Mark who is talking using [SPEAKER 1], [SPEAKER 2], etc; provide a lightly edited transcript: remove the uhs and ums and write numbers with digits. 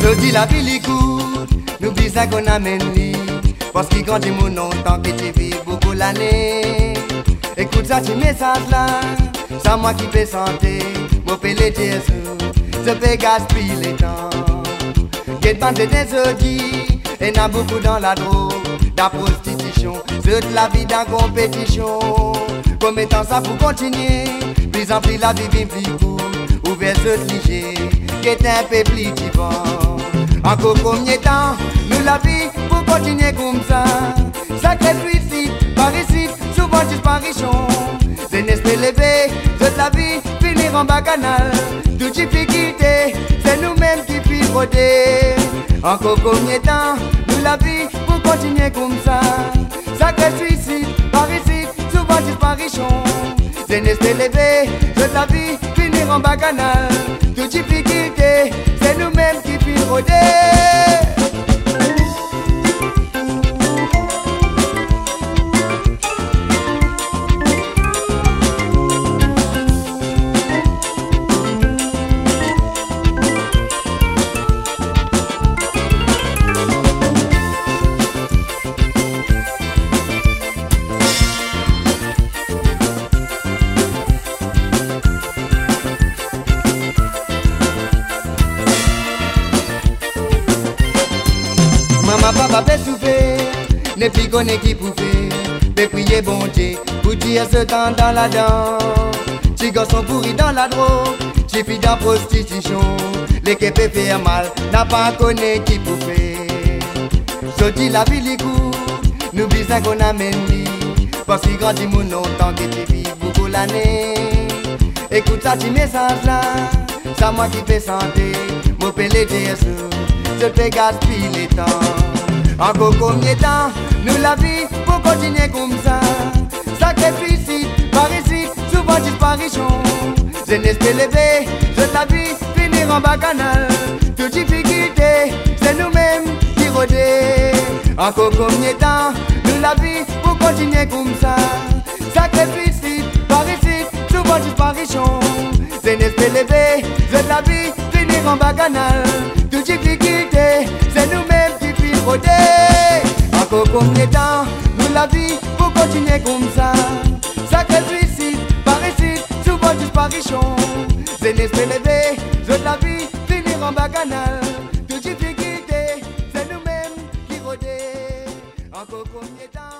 [SPEAKER 1] Je dis la vie l'écoute, n'oublie ça qu'on amène lui. Parce qu'il grandit mon nom tant que tu vis beaucoup l'année. Écoute ça, ce message là, c'est moi qui fais santé. Mon pélé Jésus, je fais gaspiller les temps. Qu'est bande des audits, et n'a beaucoup dans la drogue, la prostitution, c'est de la vie dans compétition. Comme étant ça pour continuer, plus en plus la vie vient plus court. Ouvert ce cliché, qui est un peu plus vivant. Encore combien de temps, nous la vie pour continuer comme ça. Sacré suicide, par ici, souvent disparition. C'est n'esprit levé, toute la vie, finir en bacchanal. Toute difficulté, c'est nous-mêmes qui pivoter. Encore combien de temps, nous la vie pour continuer comme ça. Sacré suicide, par ici, souvent disparition. C'est n'esprit levé, toute la vie, finir en bacchanal. Toute difficulté, c'est nous-mêmes qui pivoter. Maman, papa fait souffrir, ne plus qu'on est qui pouvait. Mais prier bon Dieu, pour dire ce temps dans la dent. Si garçon pourri dans la drogue, si fille dans prostitution. L'équipe fait faire mal, n'a pas connu qui pouvait. Je dis la vie l'écoute, n'oublie ça qu'on amène lui. Parce qu'il grandit mon nom tant que tu vis beaucoup l'année. Écoute ça, petit message là, c'est moi qui fais santé. Mon pélé Jésus, je fais gaspiller les temps. Encore combien de temps, nous la vie pour continuer comme ça. Sacré suicide, par ici, souvent disparition. Jeunesse élevée, je la vie, finir en bacchanal. Toute difficulté, c'est nous-mêmes qui rôdons. Encore combien de temps, nous la vie pour continuer comme ça. Sacré suicide, par ici, souvent disparition. Jeunesse élevée, je la vie, finir en bacchanal. Toute difficulté, c'est nous-mêmes qui pivoter. Encore combien de temps, nous la vie pour continuer comme ça. Sacré suicide, par ici, souvent disparition. Jeunesse élevée, je la vie, finir en bacchanal. Toute difficulté, c'est nous-mêmes qui rôdons. Encore combien de temps.